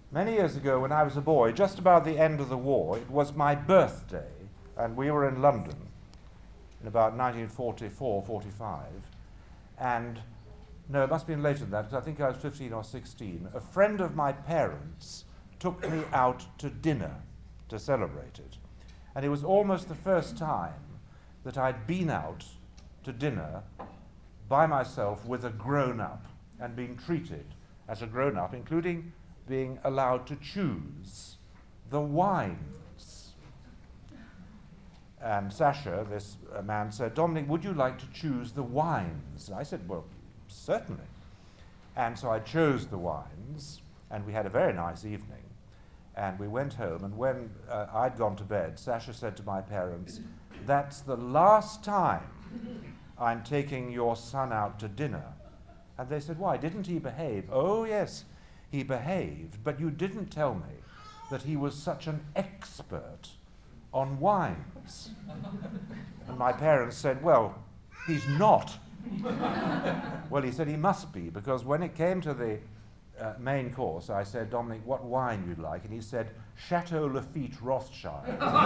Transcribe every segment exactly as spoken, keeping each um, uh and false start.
Many years ago, when I was a boy, just about the end of the war, it was my birthday, and we were in London in about nineteen forty-four forty-five, and no, it must have been later than that, because I think I was fifteen or sixteen. A friend of my parents took me out to dinner to celebrate it, and it was almost the first time that I'd been out to dinner by myself with a grown-up and been treated as a grown-up, including being allowed to choose the wines. And Sasha, this uh, man, said, "Dominic, would you like to choose the wines?" And I said, "Well, certainly." And so I chose the wines, and we had a very nice evening. And we went home, and when uh, I'd gone to bed, Sasha said to my parents, "That's the last time I'm taking your son out to dinner." And they said, "Why, didn't he behave?" "Oh, yes, he behaved, but you didn't tell me that he was such an expert on wines." And my parents said, "Well, he's not." Well, he said he must be, because when it came to the uh, main course, I said, "Dominic, what wine you'd like?" And he said, "Chateau Lafite Rothschild."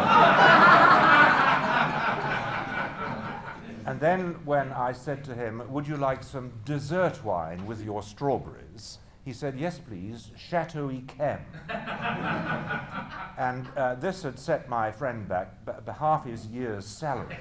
And then when I said to him, "Would you like some dessert wine with your strawberries?" he said, "Yes, please, Chateau Yquem." And uh, this had set my friend back b- b- half his year's salary.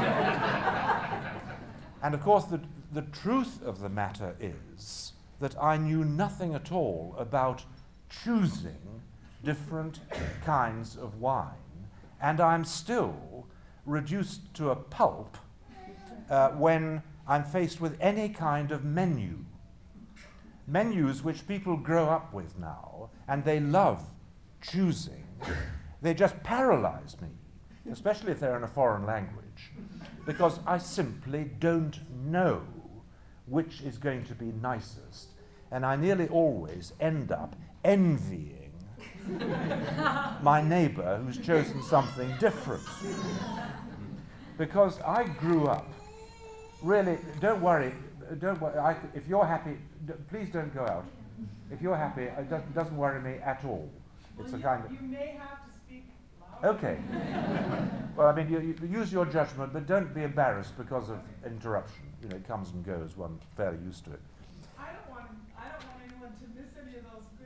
And of course, the, the truth of the matter is that I knew nothing at all about choosing different kinds of wine, and I'm still reduced to a pulp uh, when I'm faced with any kind of menu. Menus which people grow up with now, and they love choosing. They just paralyze me, especially if they're in a foreign language, because I simply don't know which is going to be nicest, and I nearly always end up envying my neighbor who's chosen something different. Because I grew up, really, don't worry, don't worry, I, if you're happy, d- please don't go out. If you're happy, it doesn't, doesn't worry me at all. It's well, a you, kind of... You may have to speak louder. Okay. Well, I mean, you, you use your judgment, but don't be embarrassed because of interruption. You know, it comes and goes, one's fairly used to it. I don't want, I don't want anyone to miss any of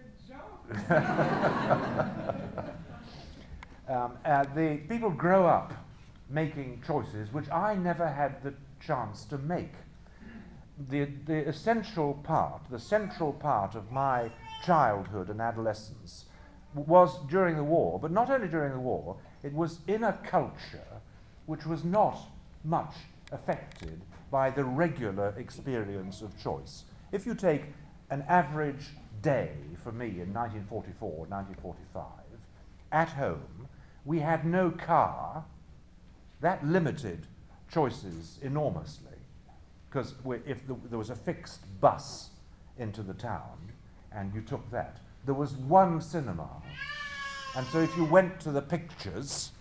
those good jokes. um, uh, the people grow up making choices which I never had the chance to make. The, the essential part, the central part of my childhood and adolescence was during the war, but not only during the war, it was in a culture which was not much affected by the regular experience of choice. If you take an average day for me in nineteen forty-four, nineteen forty-five, at home, we had no car. That limited choices enormously, because if the, there was a fixed bus into the town, and you took that, there was one cinema, and so if you went to the pictures,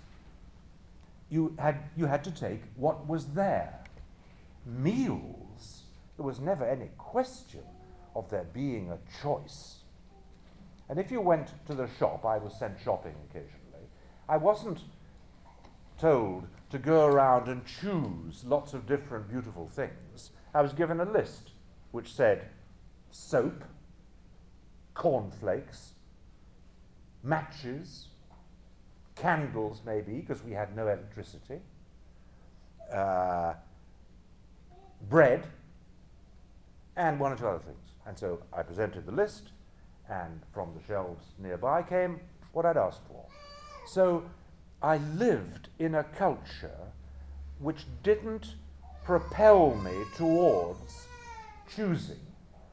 you had, you had to take what was there. Meals, there was never any question of there being a choice. And if you went to the shop, I was sent shopping occasionally, I wasn't told to go around and choose lots of different beautiful things. I was given a list which said soap, cornflakes, matches, candles maybe, because we had no electricity, uh, bread, and one or two other things. And so I presented the list, and from the shelves nearby came what I'd asked for. So I lived in a culture which didn't propel me towards choosing.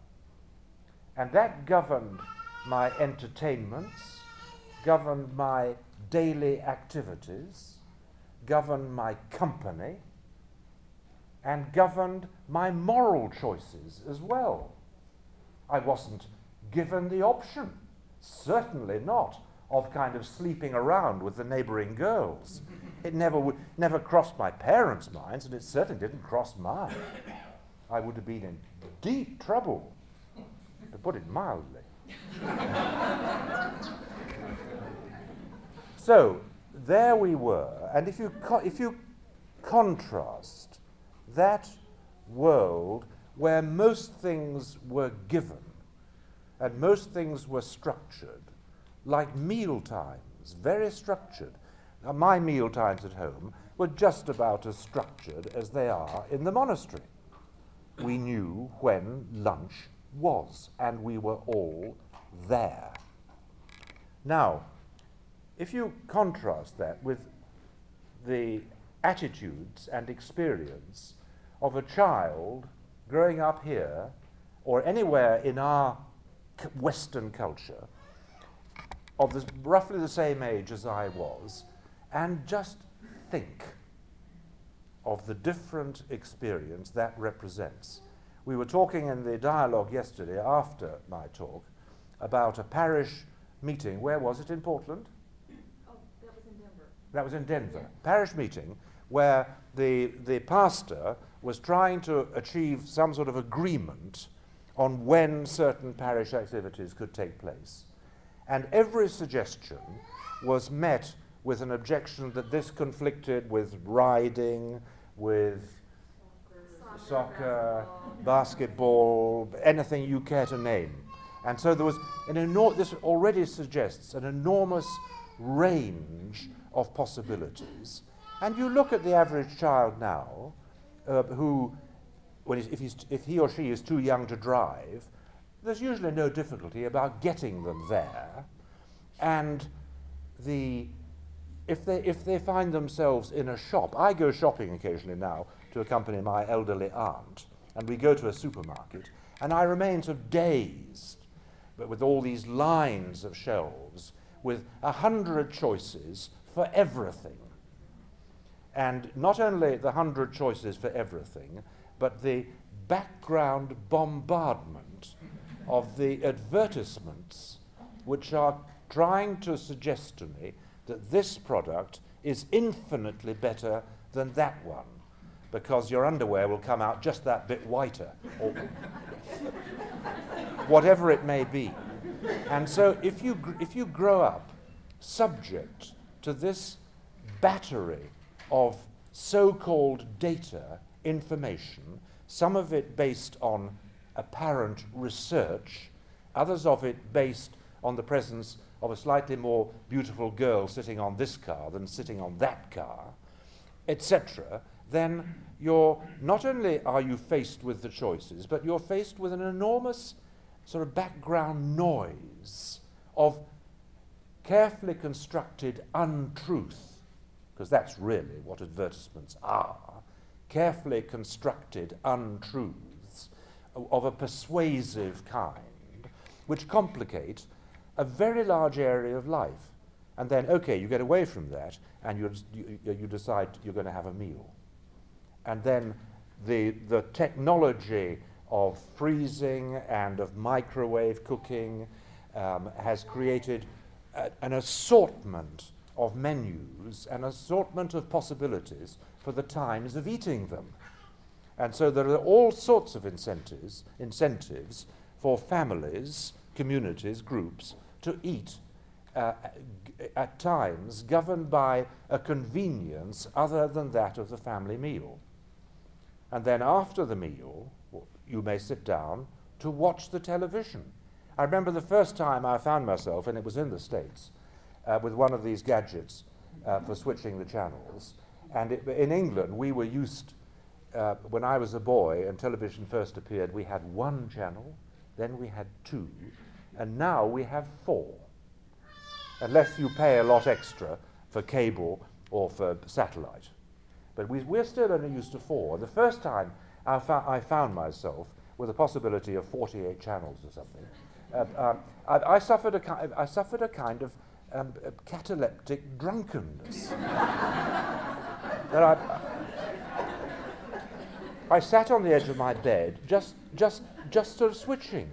And that governed my entertainments, governed my daily activities, governed my company, and governed my moral choices as well. I wasn't given the option, certainly not, of kind of sleeping around with the neighboring girls. It never would, never crossed my parents' minds, and it certainly didn't cross mine. I would have been in deep trouble, to put it mildly. So there we were, and if you co- if you contrast that world where most things were given and most things were structured, like meal times, very structured. Now, my meal times at home were just about as structured as they are in the monastery. We knew when lunch was, and we were all there. Now, if you contrast that with the attitudes and experience of a child growing up here or anywhere in our c- Western culture of this, roughly the same age as I was, and just think of the different experience that represents. We were talking in the dialogue yesterday after my talk about a parish meeting. Where was it? In Portland? Oh, that was in Denver. That was in Denver. Parish meeting where the, the pastor was trying to achieve some sort of agreement on when certain parish activities could take place. And every suggestion was met with an objection that this conflicted with riding, with Soccer, soccer, basketball, anything you care to name. And so there was an enor- this already suggests an enormous range of possibilities. And you look at the average child now, uh, who, when he's, if, he's, if he or she is too young to drive, there's usually no difficulty about getting them there. And the, if, they, if they find themselves in a shop, I go shopping occasionally now to accompany my elderly aunt, and we go to a supermarket, and I remain sort of dazed, but with all these lines of shelves, with a hundred choices for everything. And not only the hundred choices for everything, but the background bombardment of the advertisements which are trying to suggest to me that this product is infinitely better than that one, because your underwear will come out just that bit whiter, or whatever it may be. And so if you, gr- if you grow up subject to this battery of so-called data, information, some of it based on apparent research, others of it based on the presence of a slightly more beautiful girl sitting on this car than sitting on that car, et cetera, then you're not only are you faced with the choices, but you're faced with an enormous sort of background noise of carefully constructed untruth, because that's really what advertisements are, carefully constructed untruths of a persuasive kind, which complicate a very large area of life. And then, okay, you get away from that, and you, you, you decide you're going to have a meal. And then the, the technology of freezing and of microwave cooking um, has created a, an assortment of menus, an assortment of possibilities for the times of eating them. And so there are all sorts of incentives, incentives for families, communities, groups to eat uh, g- at times governed by a convenience other than that of the family meal. And then after the meal, you may sit down to watch the television. I remember the first time I found myself, and it was in the States, uh, with one of these gadgets uh, for switching the channels. And it, in England, we were used, uh, when I was a boy and television first appeared, we had one channel, then we had two, and now we have four. Unless you pay a lot extra for cable or for satellite. But we, we're still only used to four. The first time I, fo- I found myself with a possibility of forty-eight channels or something, uh, um, I, I, suffered a ki- I suffered a kind of um, uh, cataleptic drunkenness. that I, I sat on the edge of my bed, just, just, just sort of switching.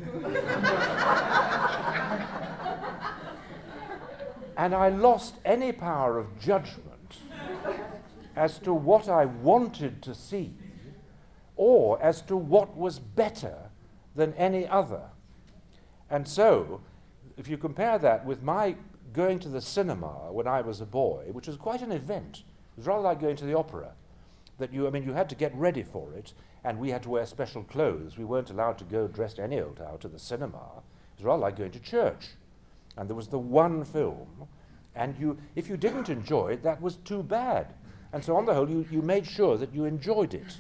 And I lost any power of judgment as to what I wanted to see or as to what was better than any other. And so, if you compare that with my going to the cinema when I was a boy, which was quite an event. It was rather like going to the opera. That you, I mean, you had to get ready for it, and we had to wear special clothes. We weren't allowed to go dressed any old how to the cinema. It was rather like going to church. And there was the one film, and you, if you didn't enjoy it, that was too bad. And so on the whole, you, you made sure that you enjoyed it.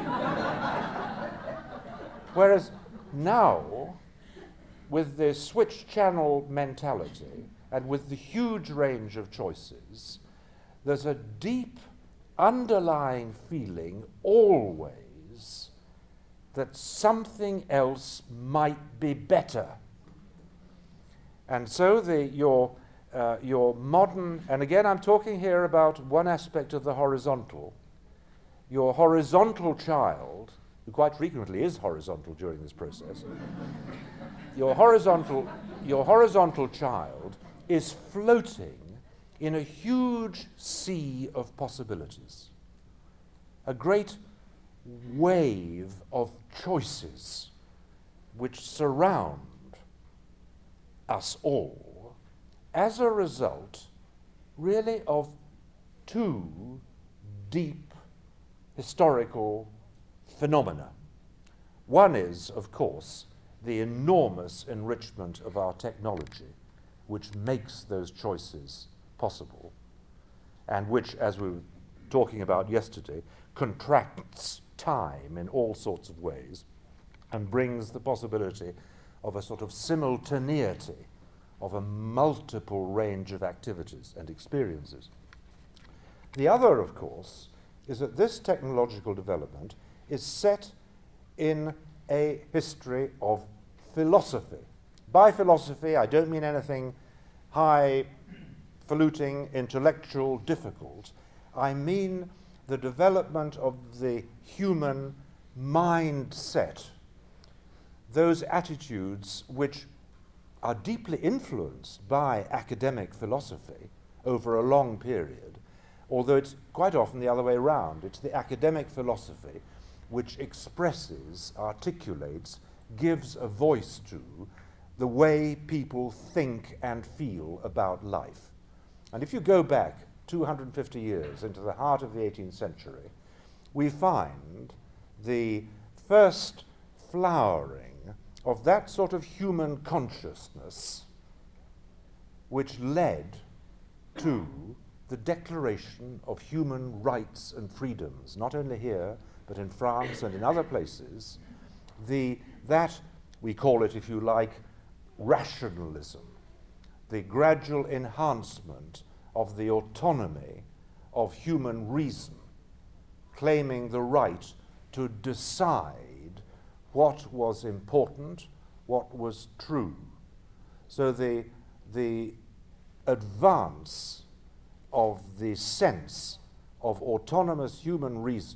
Whereas now, with the switch channel mentality, and with the huge range of choices, there's a deep underlying feeling always that something else might be better. And so the, your, uh, your modern, and again I'm talking here about one aspect of the horizontal, your horizontal child, who quite frequently is horizontal during this process, your horizontal, your horizontal child is floating in a huge sea of possibilities, a great wave of choices which surround us all as a result, really, of two deep historical phenomena. One is, of course, the enormous enrichment of our technology, which makes those choices possible, and which, as we were talking about yesterday, contracts time in all sorts of ways and brings the possibility of a sort of simultaneity of a multiple range of activities and experiences. The other, of course, is that this technological development is set in a history of philosophy. By philosophy, I don't mean anything high-falutin, intellectual, difficult. I mean the development of the human mindset, those attitudes which are deeply influenced by academic philosophy over a long period, although it's quite often the other way around. It's the academic philosophy which expresses, articulates, gives a voice to the way people think and feel about life. And if you go back two hundred fifty years into the heart of the eighteenth century, we find the first flowering of that sort of human consciousness which led to the Declaration of Human Rights and Freedoms, not only here, but in France and in other places. The, that, we call it, if you like, rationalism, the gradual enhancement of the autonomy of human reason, claiming the right to decide what was important, what was true. So the, the advance of the sense of autonomous human reason,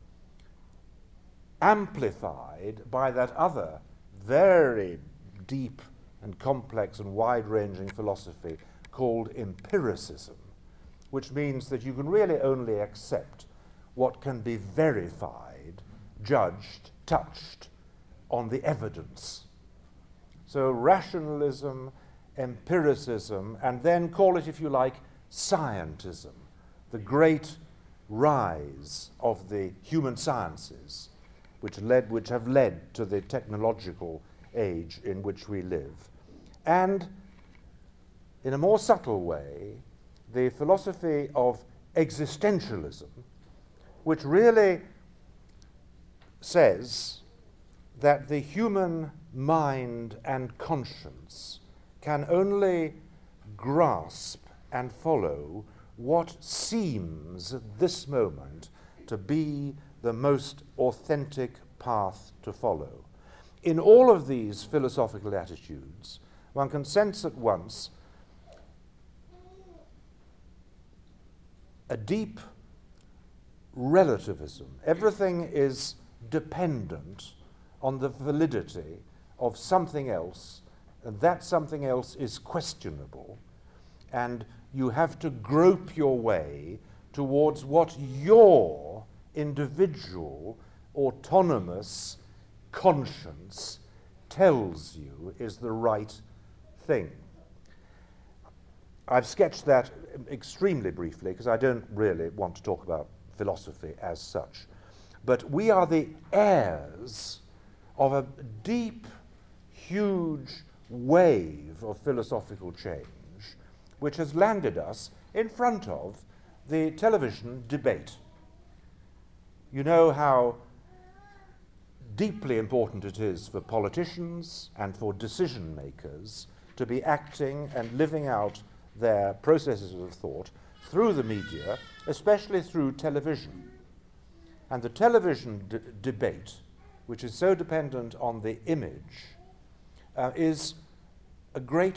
amplified by that other very deep and complex and wide-ranging philosophy called empiricism, which means that you can really only accept what can be verified, judged, touched on the evidence. So rationalism, empiricism, and then call it, if you like, scientism, the great rise of the human sciences, which led, which have led to the technological age in which we live. And in a more subtle way, the philosophy of existentialism, which really says that the human mind and conscience can only grasp and follow what seems at this moment to be the most authentic path to follow. In all of these philosophical attitudes, one can sense at once a deep relativism. Everything is dependent on the validity of something else, and that something else is questionable, and you have to grope your way towards what your individual, autonomous conscience tells you is the right thing. I've sketched that extremely briefly because I don't really want to talk about philosophy as such. But we are the heirs of a deep, huge wave of philosophical change which has landed us in front of the television debate. You know how deeply important it is for politicians and for decision makers to be acting and living out their processes of thought through the media, especially through television. And the television d- debate, which is so dependent on the image, uh, is a great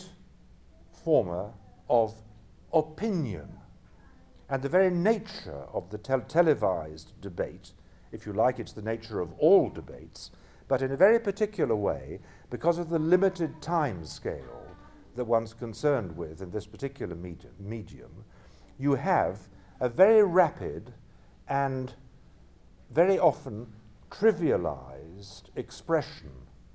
former of opinion. And the very nature of the tel- televised debate, if you like, it's the nature of all debates, but in a very particular way, because of the limited time scale that one's concerned with in this particular med- medium, you have a very rapid and very often trivialized expression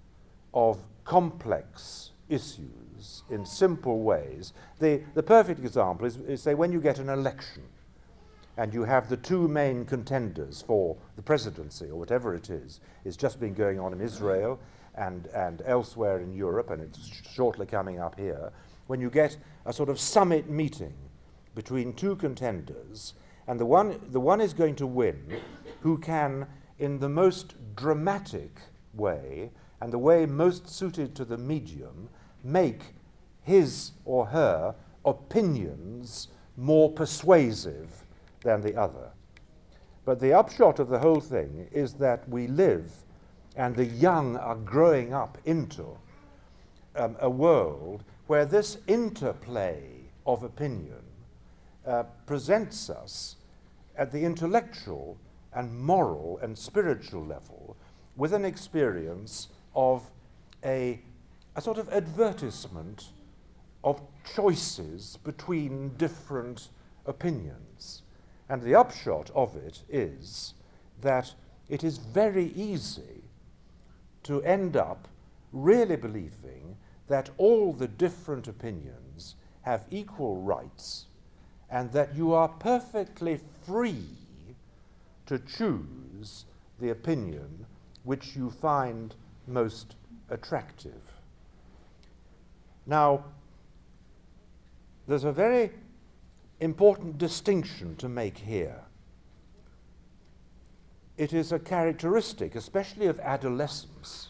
of complex issues in simple ways. The, the perfect example is, is, say, when you get an election and you have the two main contenders for the presidency or whatever it is, it's just been going on in Israel and, and elsewhere in Europe, and it's sh- shortly coming up here, when you get a sort of summit meeting between two contenders, and the one, the one is going to win who can, in the most dramatic way, and the way most suited to the medium, make his or her opinions more persuasive than the other. But the upshot of the whole thing is that we live, and the young are growing up into um, a world where this interplay of opinion uh, presents us at the intellectual and moral and spiritual level with an experience of a, a sort of advertisement of choices between different opinions. And the upshot of it is that it is very easy to end up really believing that all the different opinions have equal rights and that you are perfectly free to choose the opinion which you find most attractive. Now, there's a very important distinction to make here. It is a characteristic, especially of adolescence,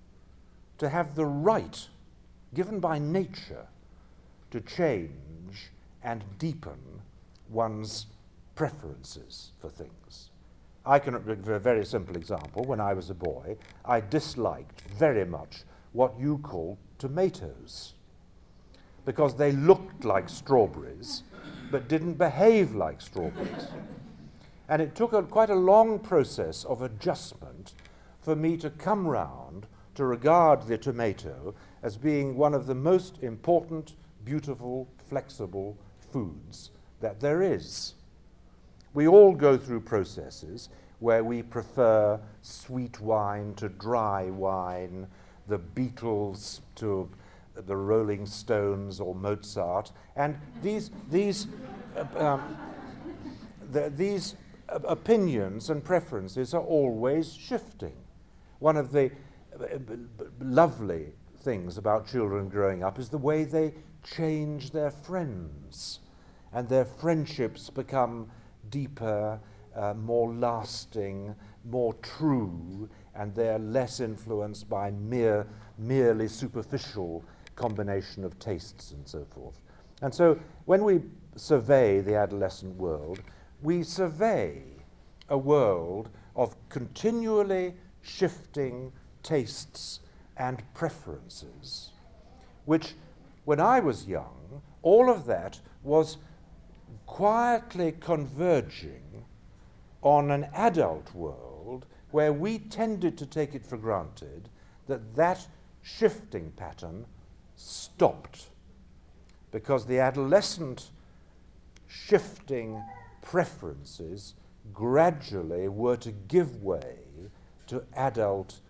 to have the right, given by nature, to change and deepen one's preferences for things. I can give a very simple example. When I was a boy, I disliked very much what you call tomatoes, because they looked like strawberries, but didn't behave like strawberries. And it took a, quite a long process of adjustment for me to come round to regard the tomato as being one of the most important, beautiful, flexible foods that there is. We all go through processes where we prefer sweet wine to dry wine, the Beatles to the Rolling Stones or Mozart, and these these uh, um, the, these uh, opinions and preferences are always shifting. One of the uh, b- b- lovely things about children growing up is the way they change their friends, and their friendships become deeper, uh, more lasting, more true, and they're less influenced by mere, merely superficial combination of tastes and so forth. And so when we survey the adolescent world, we survey a world of continually shifting tastes and preferences, which, when I was young, all of that was quietly converging on an adult world where we tended to take it for granted that that shifting pattern stopped, because the adolescent shifting preferences gradually were to give way to adult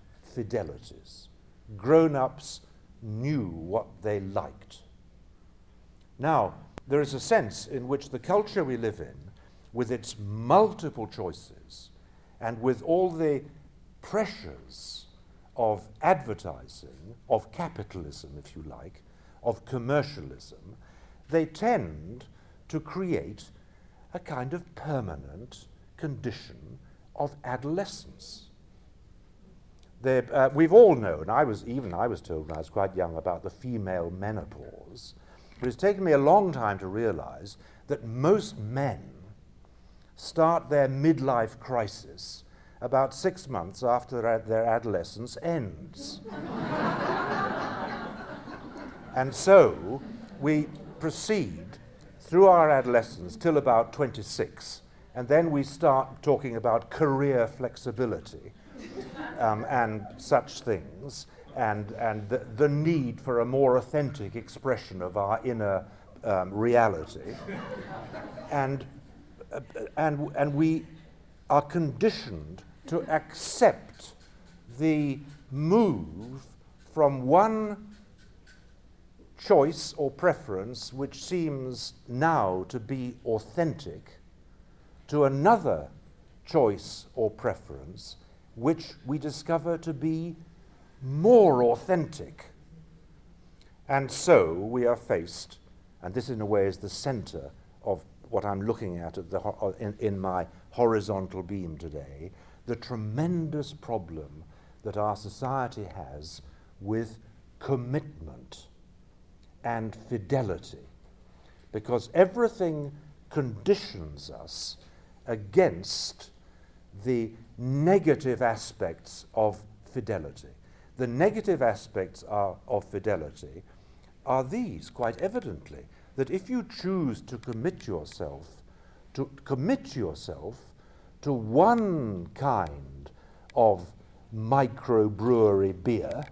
fidelities. Grown-ups knew what they liked. Now, there is a sense in which the culture we live in, with its multiple choices and with all the pressures of advertising, of capitalism, if you like, of commercialism, they tend to create a kind of permanent condition of adolescence. They, uh, we've all known, I was, even I was told when I was quite young about the female menopause, but it's taken me a long time to realize that most men start their midlife crisis about six months after their, their adolescence ends. And so we proceed through our adolescence till about twenty-six, and then we start talking about career flexibility um, and such things, and, and the, the need for a more authentic expression of our inner um, reality. and, uh, and, and we are conditioned to accept the move from one choice or preference which seems now to be authentic to another choice or preference which we discover to be more authentic. And so we are faced, and this in a way is the center of what I'm looking at, at the ho- in, in my horizontal beam today, the tremendous problem that our society has with commitment and fidelity, because everything conditions us against the negative aspects of fidelity. The negative aspects are, of fidelity are these, quite evidently, that if you choose to commit yourself, to commit yourself to one kind of microbrewery beer,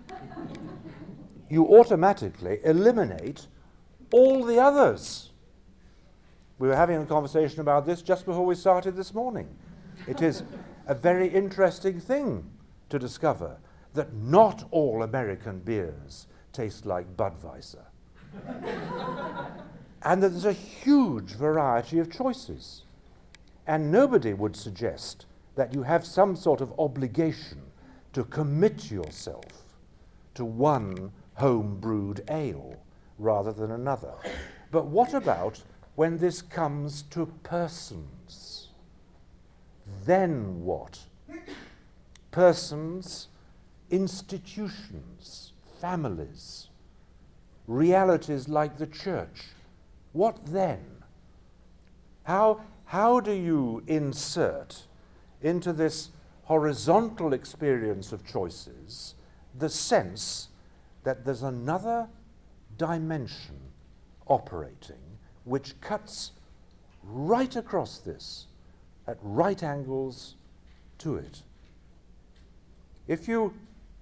you automatically eliminate all the others. We were having a conversation about this just before we started this morning. It is a very interesting thing to discover that not all American beers taste like Budweiser. And that there's a huge variety of choices. And nobody would suggest that you have some sort of obligation to commit yourself to one home-brewed ale rather than another. But what about when this comes to persons? Then what? Persons, institutions, families, realities like the church. What then? How, how do you insert into this horizontal experience of choices the sense that there's another dimension operating which cuts right across this at right angles to it? If you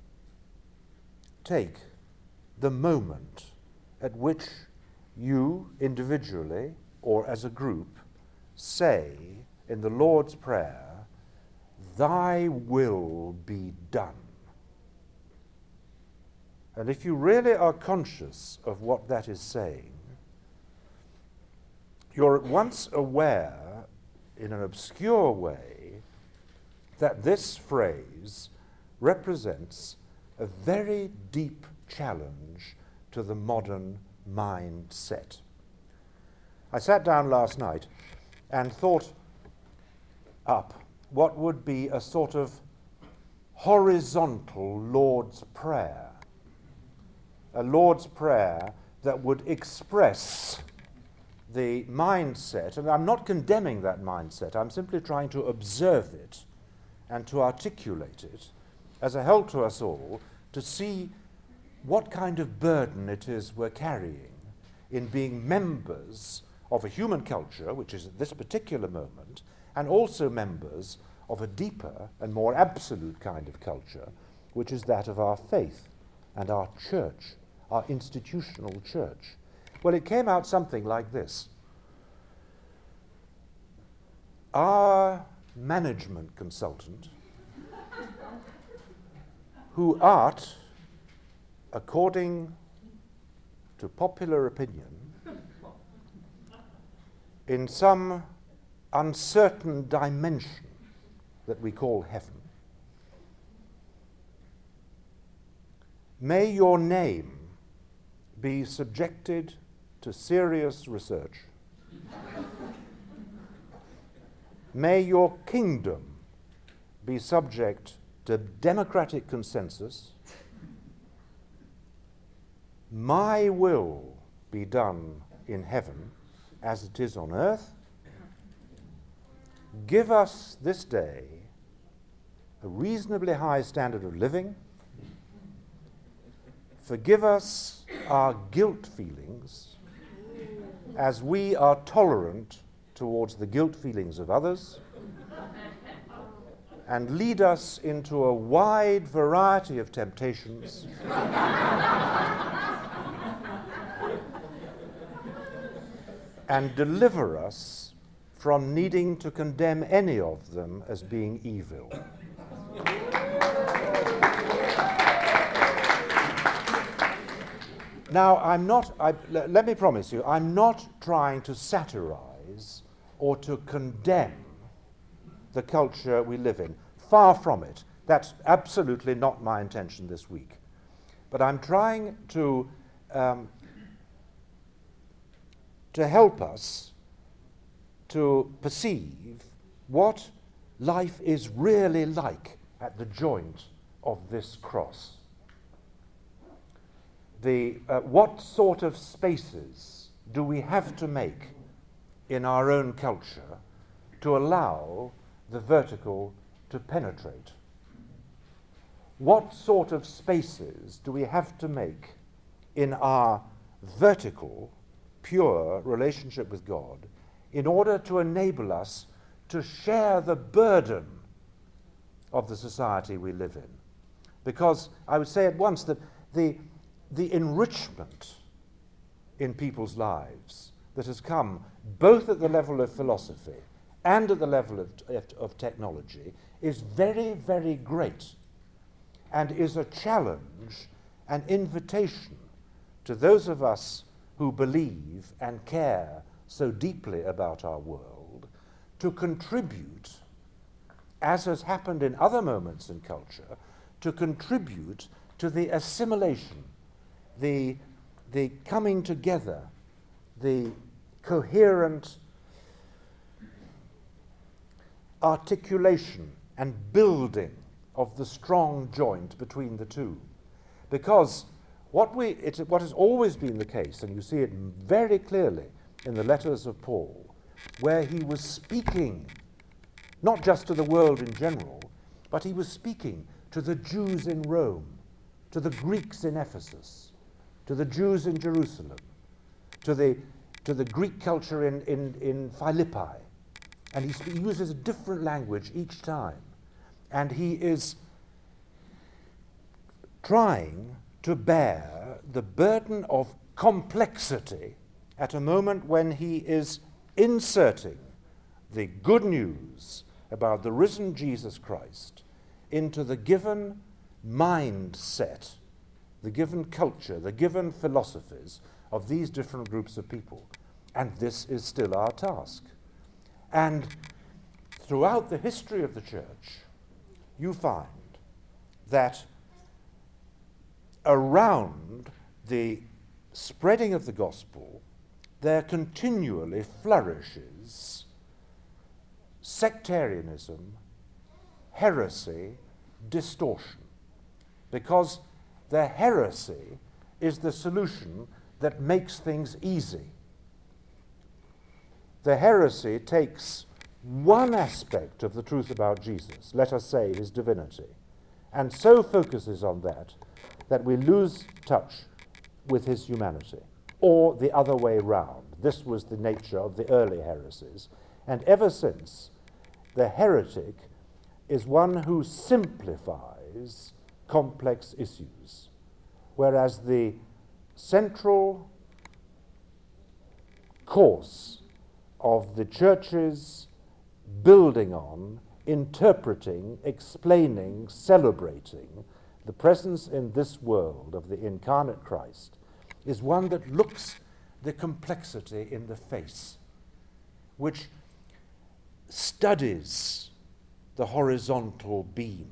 take the moment at which you individually or as a group say in the Lord's Prayer, "Thy will be done," and if you really are conscious of what that is saying, you're at once aware, in an obscure way, that this phrase represents a very deep challenge to the modern mindset. I sat down last night and thought up what would be a sort of horizontal Lord's Prayer, a Lord's Prayer that would express the mindset, and I'm not condemning that mindset, I'm simply trying to observe it and to articulate it as a help to us all to see what kind of burden it is we're carrying in being members of a human culture, which is at this particular moment, and also members of a deeper and more absolute kind of culture, which is that of our faith and our church, our institutional church. Well, it came out something like this. Our management consultant, who art, according to popular opinion, in some uncertain dimension that we call heaven, may your name be subjected to serious research. May your kingdom be subject to democratic consensus. My will be done in heaven as it is on earth. Give us this day a reasonably high standard of living. Forgive us our guilt feelings as we are tolerant towards the guilt feelings of others, and lead us into a wide variety of temptations and deliver us from needing to condemn any of them as being evil. Now, I'm not, I, l- let me promise you, I'm not trying to satirize or to condemn the culture we live in. Far from it. That's absolutely not my intention this week. But I'm trying to, um, to help us to perceive what life is really like at the joint of this cross. The, uh, what sort of spaces do we have to make in our own culture to allow the vertical to penetrate? What sort of spaces do we have to make in our vertical, pure relationship with God in order to enable us to share the burden of the society we live in? Because I would say at once that the the enrichment in people's lives that has come both at the level of philosophy and at the level of, of, of technology is very, very great, and is a challenge, an invitation to those of us who believe and care so deeply about our world to contribute, as has happened in other moments in culture, to contribute to the assimilation, the, the coming together, the coherent articulation and building of the strong joint between the two. Because what, we, it's, what has always been the case, and you see it very clearly in the letters of Paul, where he was speaking not just to the world in general, but he was speaking to the Jews in Rome, to the Greeks in Ephesus, to the Jews in Jerusalem, to the, to the Greek culture in, in, in Philippi. And he, sp- he uses a different language each time. And he is trying to bear the burden of complexity at a moment when he is inserting the good news about the risen Jesus Christ into the given mindset, the given culture, the given philosophies of these different groups of people. And this is still our task. And throughout the history of the church, you find that around the spreading of the gospel, there continually flourishes sectarianism, heresy, distortion. Because the heresy is the solution that makes things easy. The heresy takes one aspect of the truth about Jesus, let us say his divinity, and so focuses on that that we lose touch with his humanity, or the other way round. This was the nature of the early heresies, and ever since, the heretic is one who simplifies complex issues, whereas the central course of the church's building on, interpreting, explaining, celebrating the presence in this world of the incarnate Christ is one that looks the complexity in the face which studies the horizontal beam,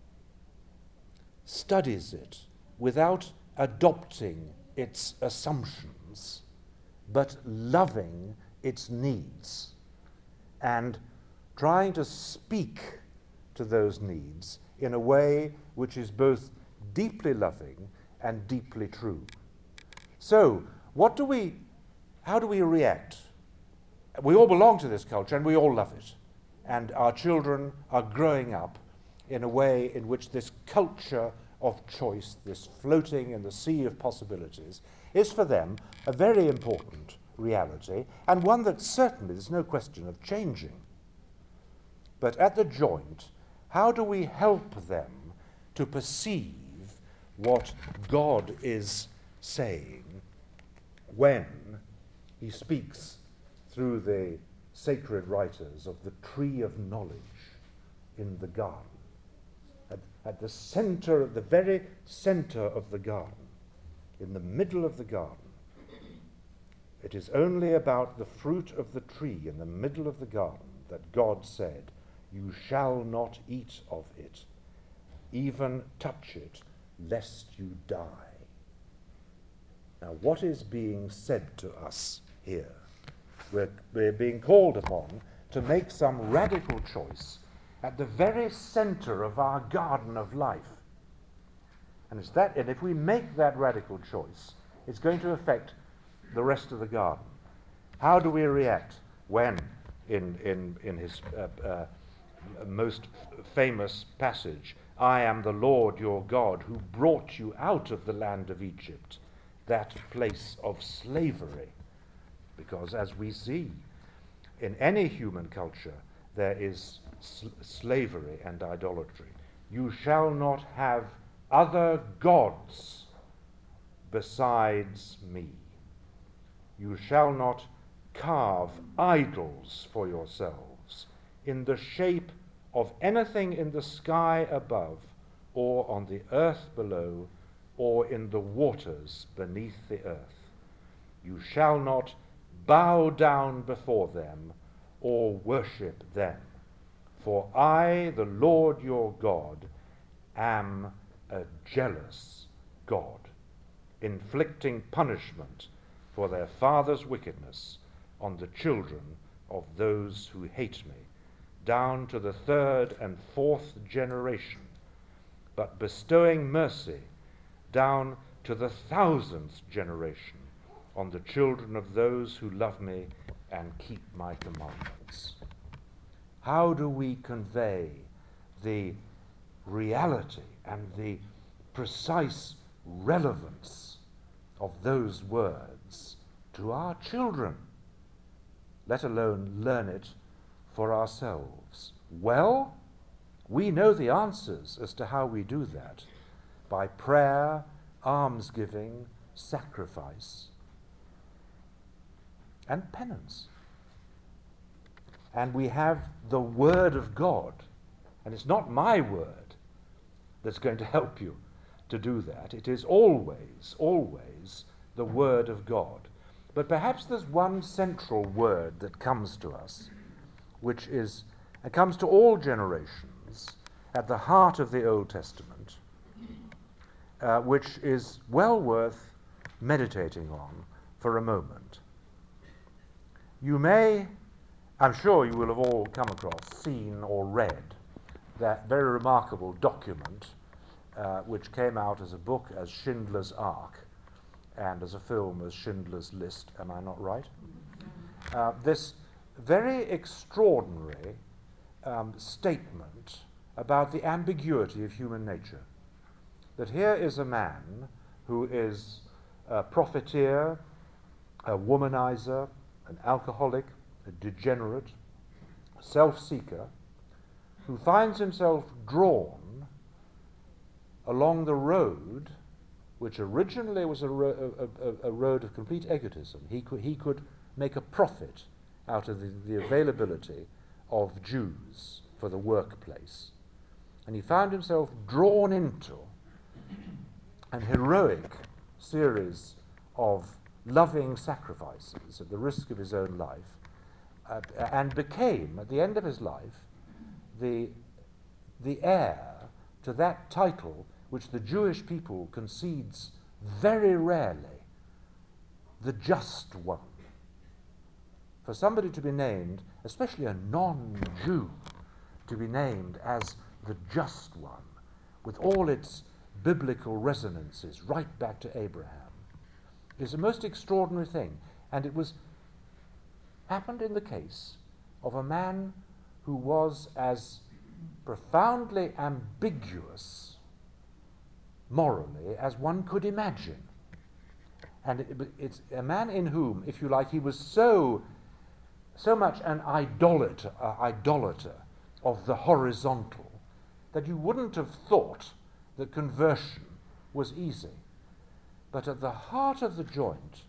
studies it without adopting its assumptions, but loving its needs and trying to speak to those needs in a way which is both deeply loving and deeply true. So, what do we, how do we react? We all belong to this culture and we all love it. And our children are growing up in a way in which this culture of choice, this floating in the sea of possibilities, is for them a very important reality, and one that certainly there's no question of changing. But at the joint, how do we help them to perceive what God is saying when he speaks through the sacred writers of the tree of knowledge in the garden? At, at the center, at the very center of the garden, in the middle of the garden, it is only about the fruit of the tree in the middle of the garden that God said, "You shall not eat of it, even touch it, lest you die." Now, what is being said to us here? We're, we're being called upon to make some radical choice at the very center of our garden of life. And, it's that, and if we make that radical choice, it's going to affect the rest of the garden. How do we react when, in, in, in his uh, uh, most f- famous passage, "I am the Lord your God who brought you out of the land of Egypt," that place of slavery? Because as we see, in any human culture, there is sl- slavery and idolatry. "You shall not have other gods besides me. You shall not carve idols for yourselves in the shape of anything in the sky above, or on the earth below, or in the waters beneath the earth. You shall not bow down before them or worship them. For I, the Lord your God, am a jealous God, inflicting punishment for their fathers' wickedness on the children of those who hate me, down to the third and fourth generation, but bestowing mercy down to the thousandth generation on the children of those who love me and keep my commandments." How do we convey the reality and the precise relevance of those words to our children, let alone learn it for ourselves? Well, we know the answers as to how we do that: by prayer, almsgiving, sacrifice, and penance. And we have the Word of God, and it's not my word that's going to help you to do that. It is always, always the Word of God. But perhaps there's one central word that comes to us, which is, it comes to all generations at the heart of the Old Testament, uh, which is well worth meditating on for a moment. You may, I'm sure you will have all come across, seen or read that very remarkable document uh, which came out as a book as Schindler's Ark and as a film as Schindler's List. Am I not right? Uh, this very extraordinary um, statement about the ambiguity of human nature. That here is a man who is a profiteer, a womanizer, an alcoholic, a degenerate, a self-seeker, who finds himself drawn along the road which originally was a, ro- a, a, a road of complete egotism. He could, he could make a profit out of the, the availability of Jews for the workplace. And he found himself drawn into an heroic series of loving sacrifices at the risk of his own life uh, and became, at the end of his life, the, the heir to that title which the Jewish people concedes very rarely, the Just One. For somebody to be named, especially a non-Jew, to be named as the Just One, with all its biblical resonances right back to Abraham, is a most extraordinary thing. And it was happened in the case of a man who was as profoundly ambiguous morally as one could imagine. And it, it's a man in whom, if you like, he was so so much an idolater, uh, idolater of the horizontal that you wouldn't have thought that conversion was easy. But at the heart of the joint,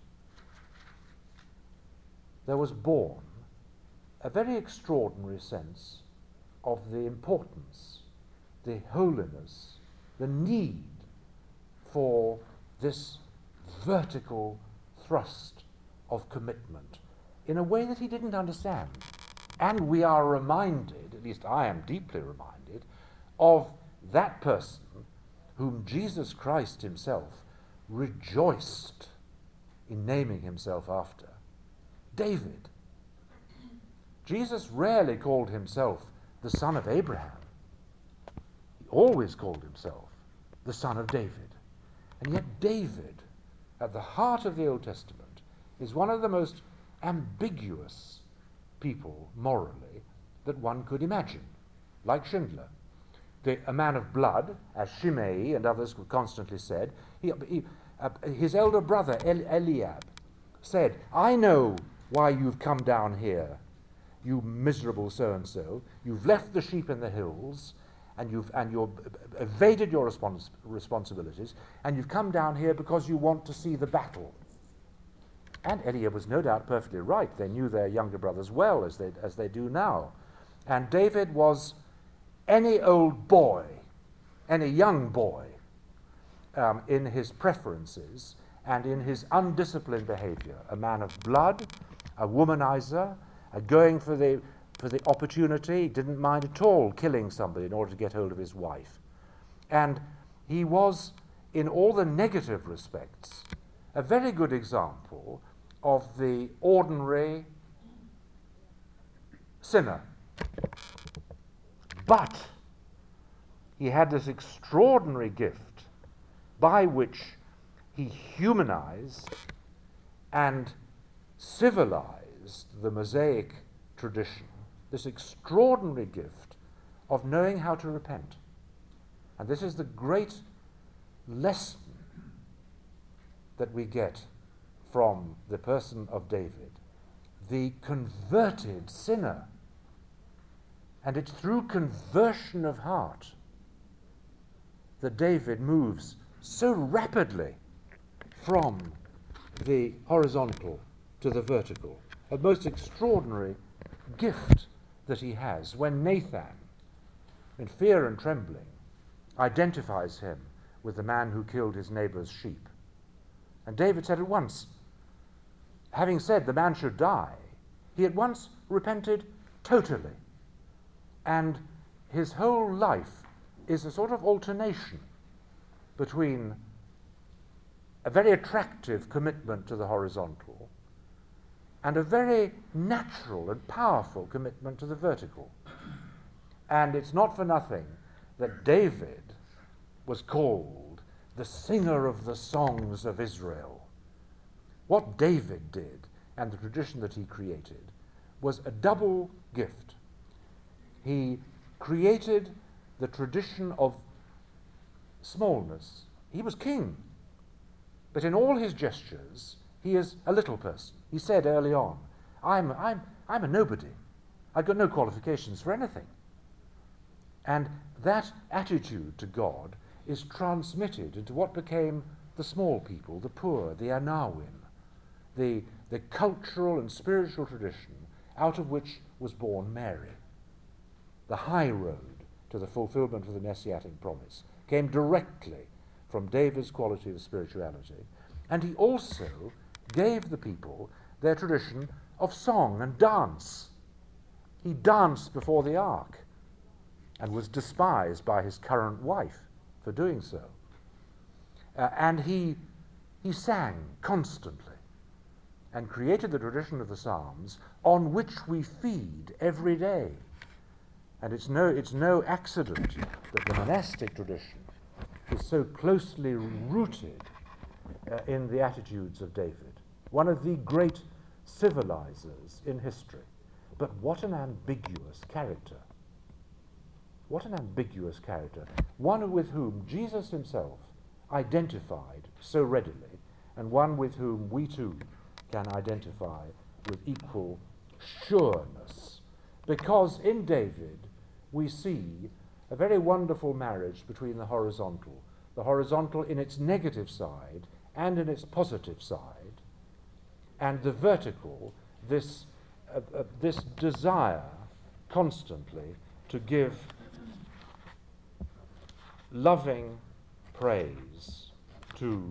there was born a very extraordinary sense of the importance, the holiness, the need for this vertical thrust of commitment in a way that he didn't understand. And we are reminded, at least I am deeply reminded, of that person whom Jesus Christ himself rejoiced in naming himself after, David. Jesus rarely called himself the son of Abraham. He always called himself the son of David. And yet David, at the heart of the Old Testament, is one of the most ambiguous people morally that one could imagine, like Schindler. The, a man of blood, as Shimei and others constantly said. He, he, uh, his elder brother, El- Eliab, said, I know why you've come down here, you miserable so-and-so. You've left the sheep in the hills, and you've and you've evaded your respons- responsibilities, and you've come down here because you want to see the battle. And Eliab was no doubt perfectly right. They knew their younger brothers well, as they, as they do now. And David was any old boy, any young boy, um, in his preferences and in his undisciplined behavior, a man of blood, a womanizer, a going for the, for the opportunity, didn't mind at all killing somebody in order to get hold of his wife. And he was, in all the negative respects, a very good example of the ordinary sinner. But he had this extraordinary gift by which he humanized and civilized the Mosaic tradition, this extraordinary gift of knowing how to repent. And this is the great lesson that we get from the person of David, the converted sinner. And it's through conversion of heart that David moves so rapidly from the horizontal to the vertical. A most extraordinary gift that he has when Nathan, in fear and trembling, identifies him with the man who killed his neighbor's sheep. And David said at once, having said the man should die, he at once repented totally. And his whole life is a sort of alternation between a very attractive commitment to the horizontal and a very natural and powerful commitment to the vertical. And it's not for nothing that David was called the singer of the songs of Israel. What David did and the tradition that he created was a double gift. He created the tradition of smallness. He was king, but in all his gestures, he is a little person. He said early on, I'm, I'm, I'm a nobody. I've got no qualifications for anything. And that attitude to God is transmitted into what became the small people, the poor, the Anawim, the, the cultural and spiritual tradition out of which was born Mary. The high road to the fulfillment of the Messianic promise came directly from David's quality of spirituality. And he also gave the people their tradition of song and dance. He danced before the ark and was despised by his current wife for doing so. Uh, and he, he sang constantly and created the tradition of the Psalms on which we feed every day. And it's no, it's no accident that the monastic tradition is so closely rooted uh, in the attitudes of David, one of the great civilizers in history. But what an ambiguous character. What an ambiguous character. One with whom Jesus himself identified so readily, and one with whom we too can identify with equal sureness. Because in David we see a very wonderful marriage between the horizontal, the horizontal in its negative side and in its positive side, and the vertical, this, uh, uh, this desire constantly to give loving praise to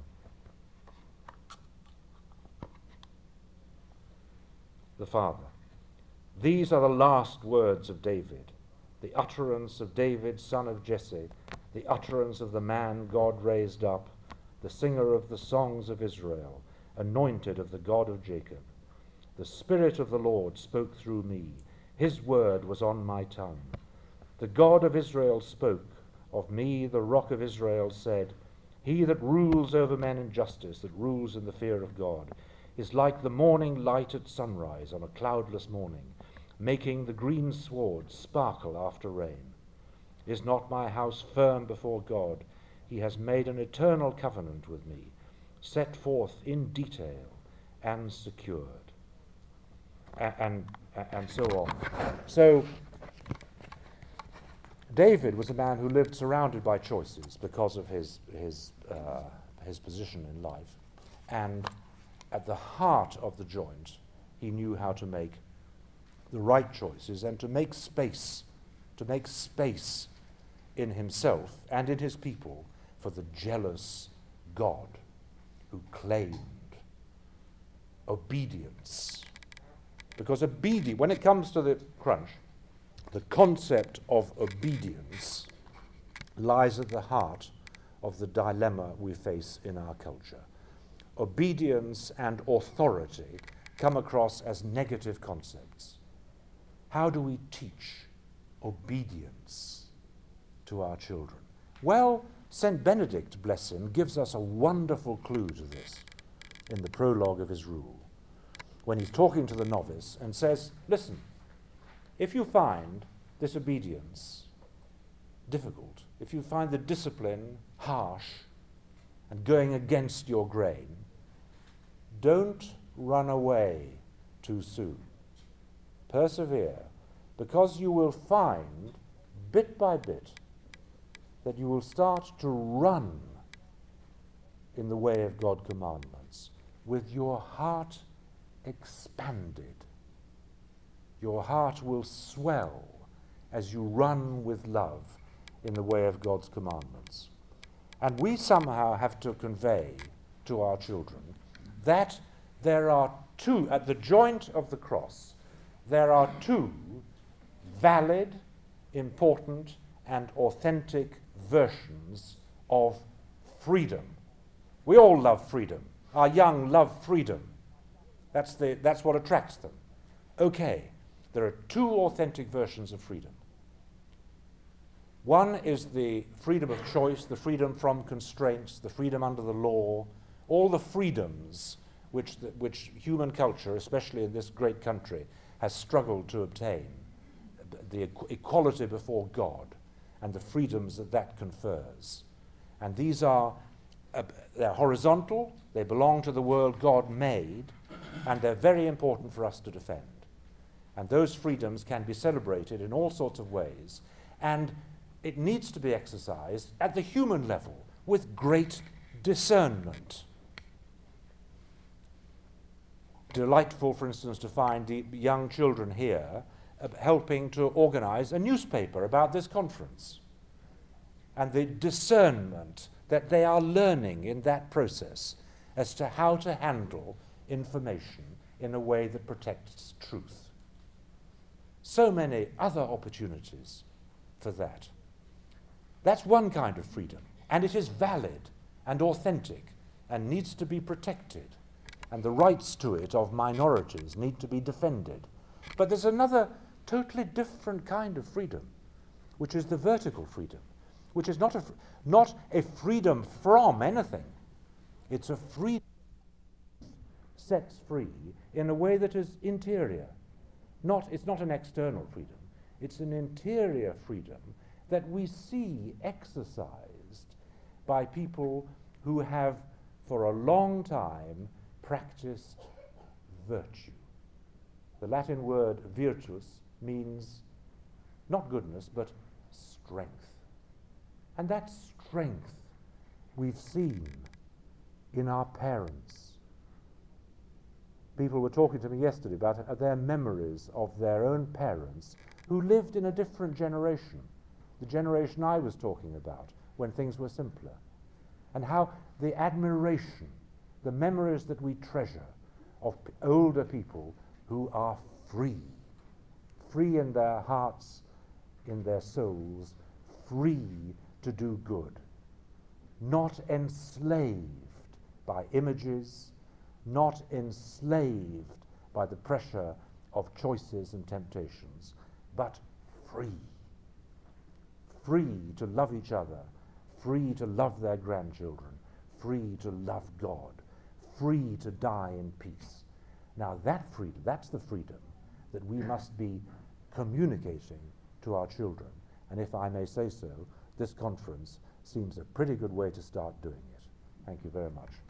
the Father. These are the last words of David, the utterance of David, son of Jesse, the utterance of the man God raised up, the singer of the songs of Israel, anointed of the God of Jacob. The Spirit of the Lord spoke through me. His word was on my tongue. The God of Israel spoke of me, the Rock of Israel said, he that rules over men in justice, that rules in the fear of God, is like the morning light at sunrise on a cloudless morning, making the green sward sparkle after rain. Is not my house firm before God? He has made an eternal covenant with me, set forth in detail and secured. A- and, and so on. So, David was a man who lived surrounded by choices because of his, his, uh, his position in life. And at the heart of the joint, he knew how to make the right choices and to make space, to make space in himself and in his people for the jealous God who claimed obedience. Because obedience, when it comes to the crunch, the concept of obedience lies at the heart of the dilemma we face in our culture. Obedience and authority come across as negative concepts. How do we teach obedience to our children? Well, Saint Benedict, bless him, gives us a wonderful clue to this in the prologue of his rule, when he's talking to the novice and says, listen, if you find this obedience difficult, if you find the discipline harsh and going against your grain, don't run away too soon. Persevere, because you will find, bit by bit, that you will start to run in the way of God's commandments with your heart expanded. Your heart will swell as you run with love in the way of God's commandments. And we somehow have to convey to our children that there are two, at the joint of the cross, there are two valid, important, and authentic versions of freedom. We all love freedom. Our young love freedom. That's, the, that's what attracts them. Okay, there are two authentic versions of freedom. One is the freedom of choice, the freedom from constraints, the freedom under the law, all the freedoms which, the, which human culture, especially in this great country, has struggled to obtain. The equ- equality before God and the freedoms that that confers. And these are uh, they're horizontal, they belong to the world God made, and they're very important for us to defend. And those freedoms can be celebrated in all sorts of ways, and it needs to be exercised at the human level with great discernment. Delightful, for instance, to find the young children here uh, helping to organize a newspaper about this conference, and the discernment that they are learning in that process as to how to handle information in a way that protects truth. so many other opportunities for that. That's one kind of freedom, and it is valid and authentic and needs to be protected, and the rights to it of minorities need to be defended. But there's another totally different kind of freedom, which is the vertical freedom, which is not a, fr- not a freedom from anything. It's a freedom sets free in a way that is interior. Not, it's not an external freedom. It's an interior freedom that we see exercised by people who have for a long time practiced virtue. The Latin word virtus means not goodness, but strength. And that strength we've seen in our parents. People were talking to me yesterday about uh, their memories of their own parents who lived in a different generation, the generation I was talking about, when things were simpler, and how the admiration, the memories that we treasure of p- older people who are free, free in their hearts, in their souls, free to do good, not enslaved by images, not enslaved by the pressure of choices and temptations, but free. Free to love each other, free to love their grandchildren, free to love God, free to die in peace. Now that freedom, that's the freedom that we must be communicating to our children. And if I may say so, this conference seems a pretty good way to start doing it. Thank you very much.